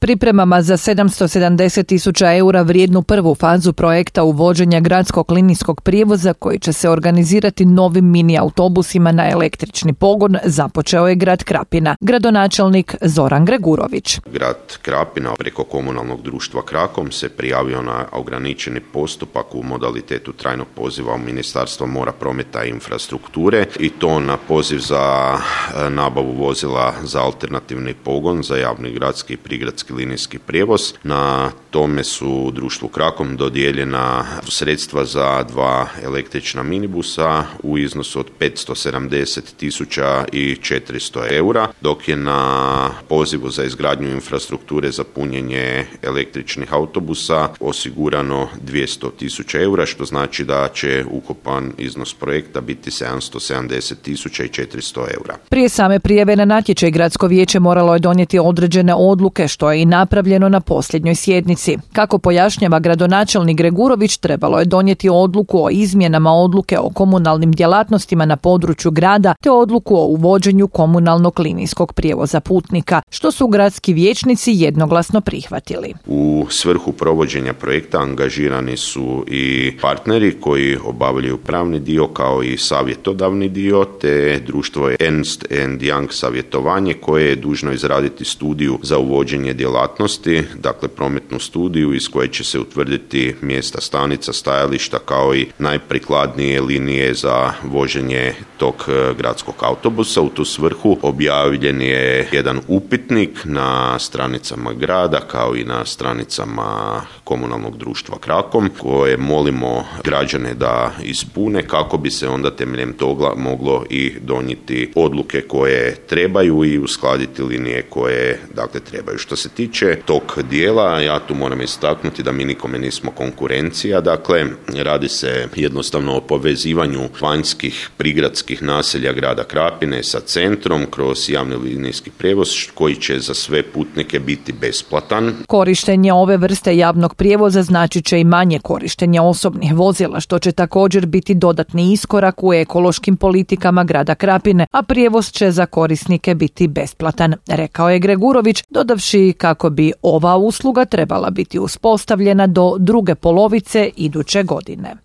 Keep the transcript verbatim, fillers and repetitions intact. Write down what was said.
pripremama za sedamsto sedamdeset tisuća eura vrijednu prvu fazu projekta uvođenja gradskog linijskog prijevoza koji će se organizirati novim mini autobusima na električni pogon započeo je grad Krapina. Gradonačelnik Zoran Gregurović. Grad Krapina preko komunalnog društva Krakom se prijavio na ograničeni postupak u modalitetu trajnog poziva u Ministarstvo mora, prometa i infrastrukture i to na poziv za nabavu vozila za alternativni pogon za javni gradski i prigradski linijski prijevoz. Na tome su društvu Krakom dodijeljena sredstva za dva električna minibusa u iznosu od petsto sedamdeset tisuća četiristo eura, dok je na pozivu za izgradnju infrastrukture za punjenje električnih autobusa osigurano dvjesto tisuća eura, što znači da će ukupan iznos projekta biti sedamsto sedamdeset tisuća četiristo eura. Prije same prijave na natječaj gradsko vijeće moralo je donijeti određene odluke, što je i napravljeno na posljednjoj sjednici. Kako pojašnjava gradonačelnik Gregurović, trebalo je donijeti odluku o izmjenama odluke o komunalnim djelatnostima na području grada te odluku o uvođenju komunalnog linijskog prijevoza putnika, što su gradski vijećnici jednoglasno prihvatili. U svrhu provođenja projekta angažirani su i partneri koji obavljaju pravni dio kao i savjetodavni dio, te društvo Ernst and Young savjetovanje koje je dužno izraditi studiju za uvođenje djelatnosti, dakle prometnu studiju iz koje će se utvrditi mjesta stanica, stajališta kao i najprikladnije linije za voženje tog gradskog autobusa. U tu svrhu objavljen je jedan upitnik na stranicama grada kao i na stranicama komunalnog društva Krakom koje molimo građane da ispune kako bi se onda temeljem toga moglo i donijeti odluke koje trebaju i uskladiti linije koje dakle trebaju. Što se tiče tog dijela, ja tu moram istaknuti da mi nikome nismo konkurencija, dakle radi se jednostavno o povezivanju vanjskih prigradskih naselja grada Krapine sa centrom kroz javni linijski prijevoz koji će za sve putnike biti besplatan. Korištenje ove vrste javnog prijevoza znači će i manje korištenja osobnih vozila, što će također biti dodatni iskorak u ekološkim politikama grada Krapine, a prijevoz će za korisnike biti besplatan, rekao je Gregurović, dodavši kako bi ova usluga trebala biti uspostavljena do druge polovice iduće godine.